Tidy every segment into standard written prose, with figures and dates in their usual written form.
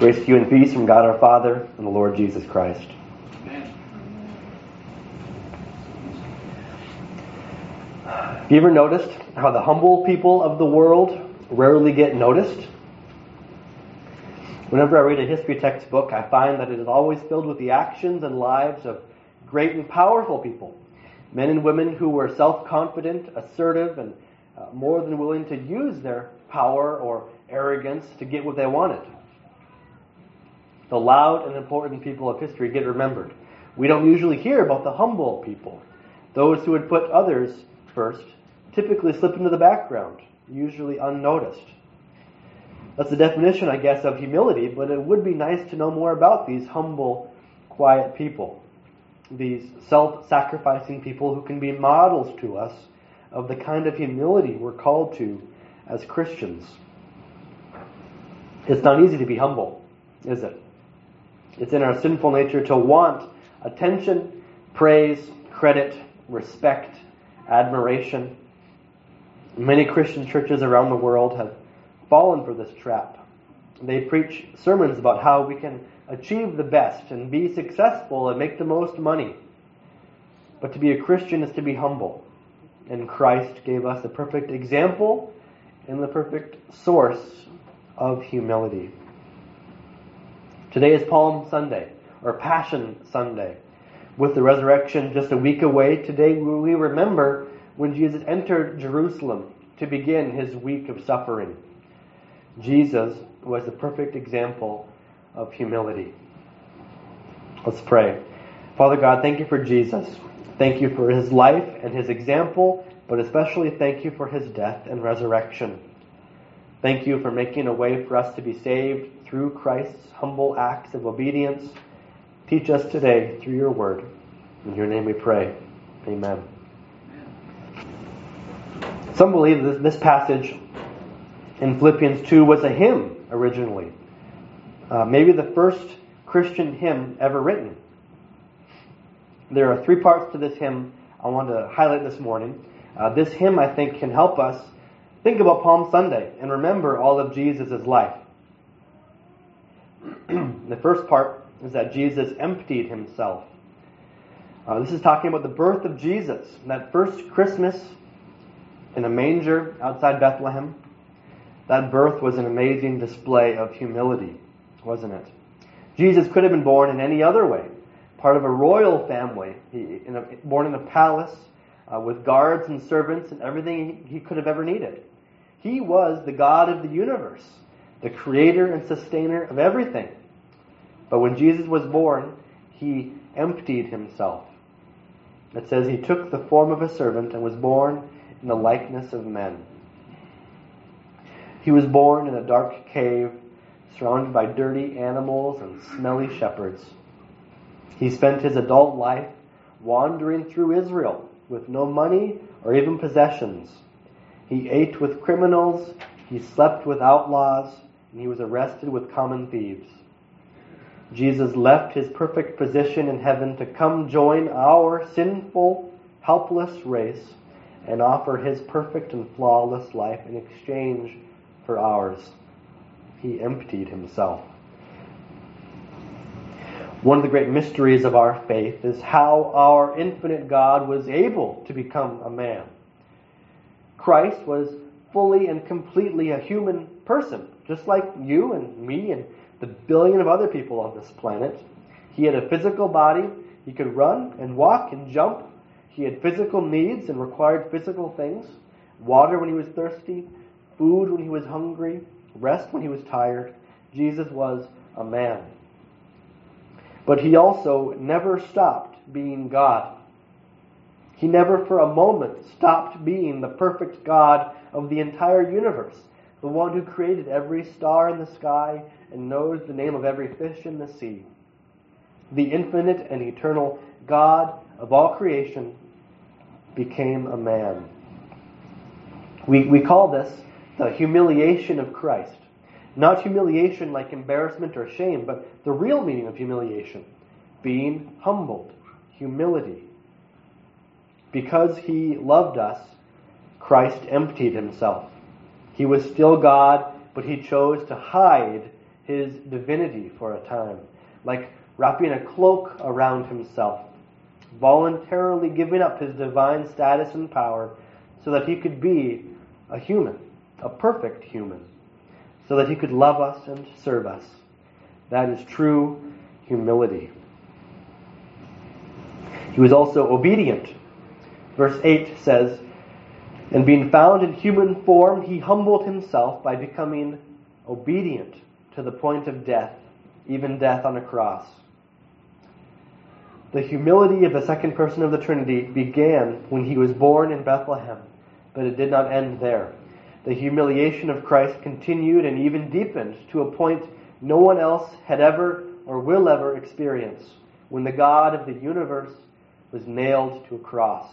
Grace to you and peace from God our Father and the Lord Jesus Christ. Amen. Have you ever noticed how the humble people of the world rarely get noticed? Whenever I read a history textbook, I find that it is always filled with the actions and lives of great and powerful people. Men and women who were self-confident, assertive, and more than willing to use their power or arrogance to get what they wanted. The loud and important people of history get remembered. We don't usually hear about the humble people. Those who would put others first typically slip into the background, usually unnoticed. That's the definition, I guess, of humility, but it would be nice to know more about these humble, quiet people. These self-sacrificing people who can be models to us of the kind of humility we're called to as Christians. It's not easy to be humble, is it? It's in our sinful nature to want attention, praise, credit, respect, admiration. Many Christian churches around the world have fallen for this trap. They preach sermons about how we can achieve the best and be successful and make the most money. But to be a Christian is to be humble. And Christ gave us the perfect example and the perfect source of humility. Today is Palm Sunday, or Passion Sunday. With the resurrection just a week away, today we remember when Jesus entered Jerusalem to begin his week of suffering. Jesus was the perfect example of humility. Let's pray. Father God, thank you for Jesus. Thank you for his life and his example, but especially thank you for his death and resurrection. Thank you for making a way for us to be saved through Christ's humble acts of obedience. Teach us today through your word. In your name we pray. Amen. Some believe that this passage in Philippians 2 was a hymn originally. Maybe the first Christian hymn ever written. There are three parts to this hymn I want to highlight this morning. This hymn, I think, can help us think about Palm Sunday and remember all of Jesus' life. The first part is that Jesus emptied himself. This is talking about the birth of Jesus. That first Christmas in a manger outside Bethlehem, that birth was an amazing display of humility, wasn't it? Jesus could have been born in any other way. Part of a royal family, born in a palace with guards and servants and everything he could have ever needed. He was the God of the universe, the creator and sustainer of everything. But when Jesus was born, he emptied himself. It says he took the form of a servant and was born in the likeness of men. He was born in a dark cave, surrounded by dirty animals and smelly shepherds. He spent his adult life wandering through Israel with no money or even possessions. He ate with criminals, he slept with outlaws, and he was arrested with common thieves. Jesus left his perfect position in heaven to come join our sinful, helpless race and offer his perfect and flawless life in exchange for ours. He emptied himself. One of the great mysteries of our faith is how our infinite God was able to become a man. Christ was fully and completely a human person, just like you and me and the billion of other people on this planet. He had a physical body. He could run and walk and jump. He had physical needs and required physical things. Water when he was thirsty, food when he was hungry, rest when he was tired. Jesus was a man. But he also never stopped being God. He never for a moment stopped being the perfect God of the entire universe, the one who created every star in the sky and knows the name of every fish in the sea. The infinite and eternal God of all creation became a man. We call this the humiliation of Christ. Not humiliation like embarrassment or shame, but the real meaning of humiliation. Being humbled. Humility. Because he loved us, Christ emptied himself. He was still God, but he chose to hide his divinity for a time, like wrapping a cloak around himself, voluntarily giving up his divine status and power so that he could be a human, a perfect human, so that he could love us and serve us. That is true humility. He was also obedient. Verse 8 says, "And being found in human form, he humbled himself by becoming obedient to the point of death, even death on a cross." The humility of the second person of the Trinity began when he was born in Bethlehem, but it did not end there. The humiliation of Christ continued and even deepened to a point no one else had ever or will ever experience, when the God of the universe was nailed to a cross.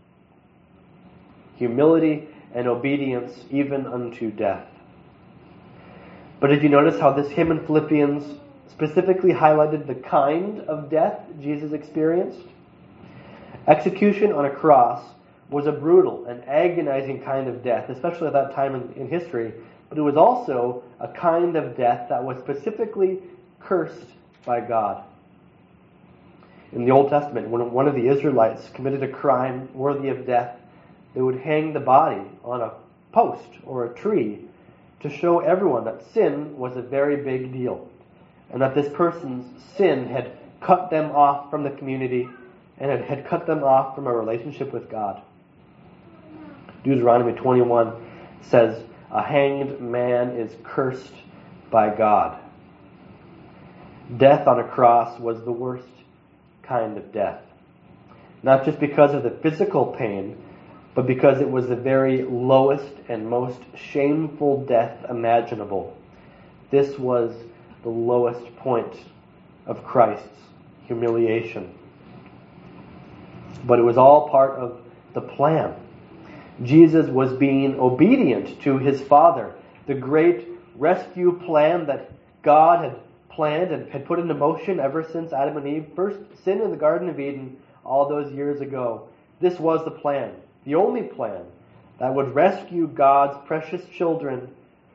Humility and obedience even unto death. But did you notice how this hymn in Philippians specifically highlighted the kind of death Jesus experienced? Execution on a cross was a brutal and agonizing kind of death, especially at that time in history, but it was also a kind of death that was specifically cursed by God. In the Old Testament, when one of the Israelites committed a crime worthy of death, they would hang the body on a post or a tree to show everyone that sin was a very big deal, and that this person's sin had cut them off from the community and had cut them off from a relationship with God. Deuteronomy 21 says, "A hanged man is cursed by God." Death on a cross was the worst kind of death. Not just because of the physical pain, but because it was the very lowest and most shameful death imaginable. This was the lowest point of Christ's humiliation. But it was all part of the plan. Jesus was being obedient to his Father. The great rescue plan that God had planned and had put into motion ever since Adam and Eve first sinned in the Garden of Eden all those years ago. This was the plan, the only plan that would rescue God's precious children,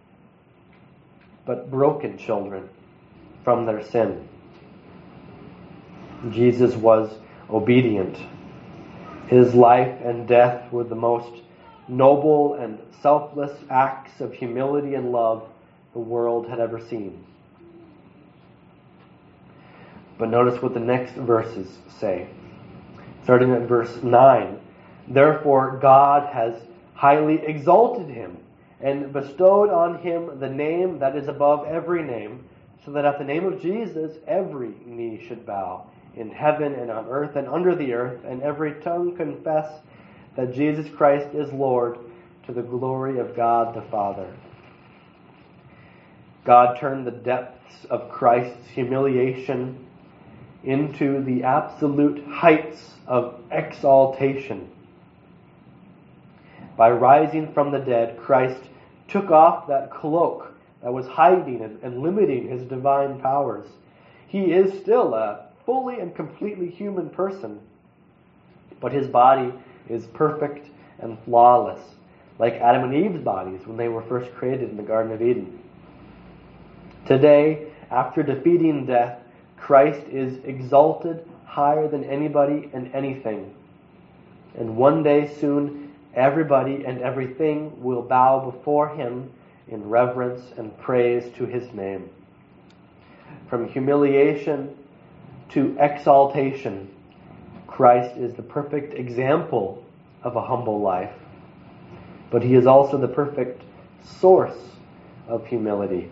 but broken children, from their sin. Jesus was obedient. His life and death were the most noble and selfless acts of humility and love the world had ever seen. But notice what the next verses say. Starting at verse 9. "Therefore God has highly exalted him and bestowed on him the name that is above every name, so that at the name of Jesus every knee should bow, in heaven and on earth and under the earth, and every tongue confess that Jesus Christ is Lord, to the glory of God the Father." God turned the depths of Christ's humiliation into the absolute heights of exaltation. By rising from the dead, Christ took off that cloak that was hiding and limiting his divine powers. He is still a fully and completely human person, but his body is perfect and flawless, like Adam and Eve's bodies when they were first created in the Garden of Eden. Today, after defeating death, Christ is exalted higher than anybody and anything. And one day soon, everybody and everything will bow before him in reverence and praise to his name. From humiliation to exaltation, Christ is the perfect example of a humble life. But he is also the perfect source of humility.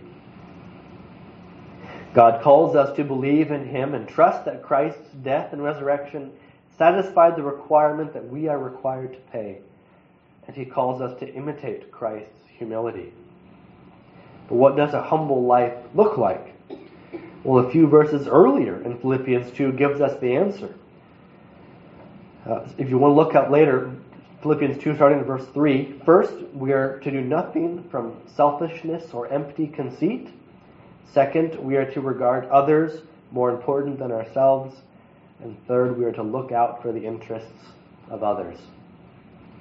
God calls us to believe in him and trust that Christ's death and resurrection satisfied the requirement that we are required to pay. And he calls us to imitate Christ's humility. But what does a humble life look like? Well, a few verses earlier in Philippians 2 gives us the answer. If you want to look up later, Philippians 2 starting in verse 3. "First, we are to do nothing from selfishness or empty conceit. Second, we are to regard others more important than ourselves. And third, we are to look out for the interests of others."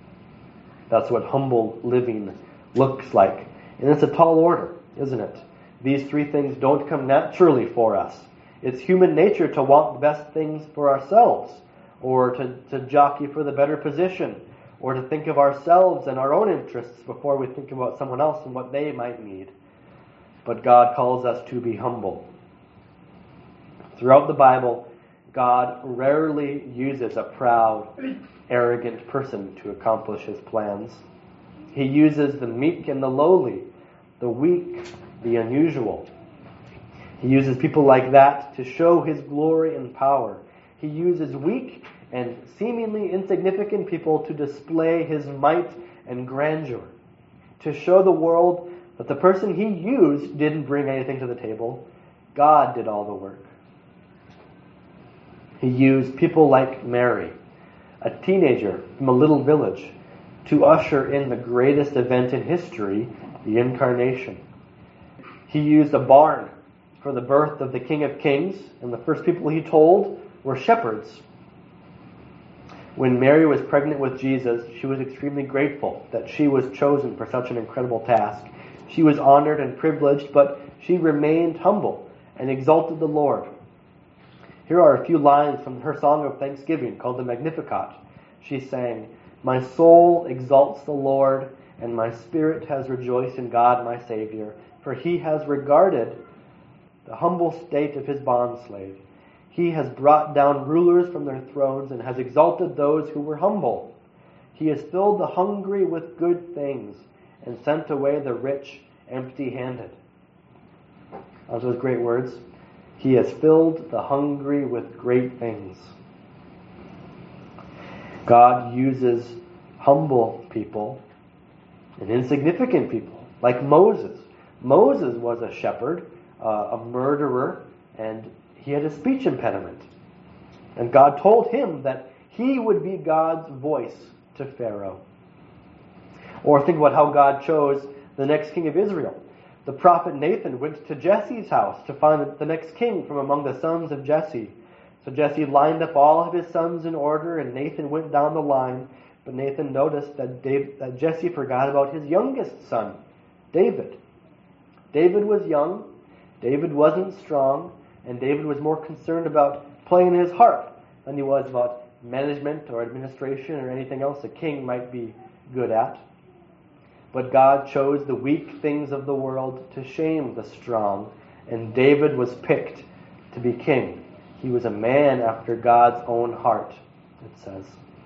That's what humble living looks like. And it's a tall order, isn't it? These three things don't come naturally for us. It's human nature to want the best things for ourselves, or to jockey for the better position, or to think of ourselves and our own interests before we think about someone else and what they might need. But God calls us to be humble. Throughout the Bible, God rarely uses a proud, arrogant person to accomplish his plans. He uses the meek and the lowly, the weak, the unusual. He uses people like that to show his glory and power. He uses weak and seemingly insignificant people to display his might and grandeur, to show the world that the person he used didn't bring anything to the table. God did all the work. He used people like Mary, a teenager from a little village, to usher in the greatest event in history, the Incarnation. He used a barn for the birth of the King of Kings, and the first people he told were shepherds. When Mary was pregnant with Jesus, she was extremely grateful that she was chosen for such an incredible task. She was honored and privileged, but she remained humble and exalted the Lord. Here are a few lines from her song of thanksgiving called the Magnificat. She sang, "My soul exalts the Lord, and my spirit has rejoiced in God my Savior, for he has regarded the humble state of his bondslave. He has brought down rulers from their thrones and has exalted those who were humble. He has filled the hungry with good things and sent away the rich empty-handed." Those great words. He has filled the hungry with great things. God uses humble people and insignificant people, like Moses. Moses was a shepherd, a murderer, and he had a speech impediment. And God told him that he would be God's voice to Pharaoh. Or think about how God chose the next king of Israel. The prophet Nathan went to Jesse's house to find the next king from among the sons of Jesse. So Jesse lined up all of his sons in order, and Nathan went down the line. But Nathan noticed that Jesse forgot about his youngest son, David. David was young, David wasn't strong, and David was more concerned about playing his harp than he was about management or administration or anything else a king might be good at. But God chose the weak things of the world to shame the strong, and David was picked to be king. He was a man after God's own heart, it says.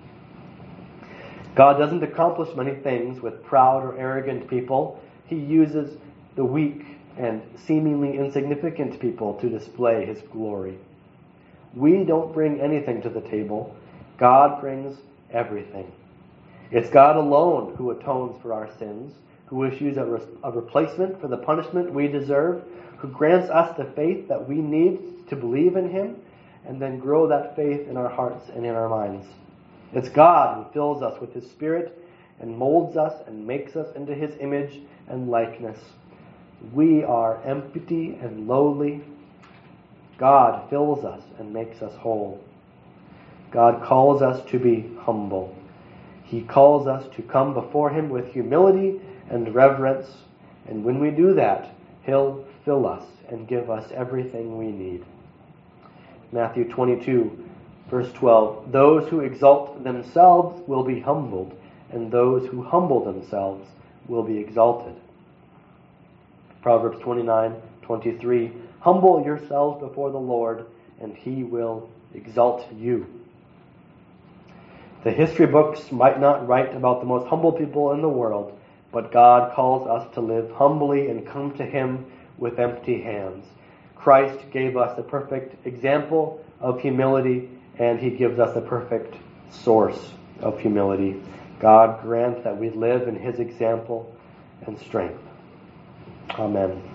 God doesn't accomplish many things with proud or arrogant people. He uses the weak and seemingly insignificant people to display his glory. We don't bring anything to the table. God brings everything. It's God alone who atones for our sins, who issues a replacement for the punishment we deserve, who grants us the faith that we need to believe in him, and then grow that faith in our hearts and in our minds. It's God who fills us with his Spirit and molds us and makes us into his image and likeness. We are empty and lowly. God fills us and makes us whole. God calls us to be humble. He calls us to come before him with humility and reverence, and when we do that, he'll fill us and give us everything we need. Matthew 22, verse 12, "Those who exalt themselves will be humbled, and those who humble themselves will be exalted." Proverbs 29:23, "Humble yourselves before the Lord, and he will exalt you." The history books might not write about the most humble people in the world, but God calls us to live humbly and come to him with empty hands. Christ gave us the perfect example of humility, and he gives us the perfect source of humility. God grant that we live in his example and strength. Amen.